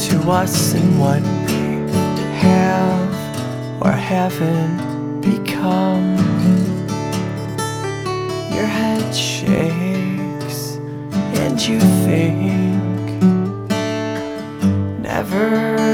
to us and what we have or haven't become. Your head shakes and you think never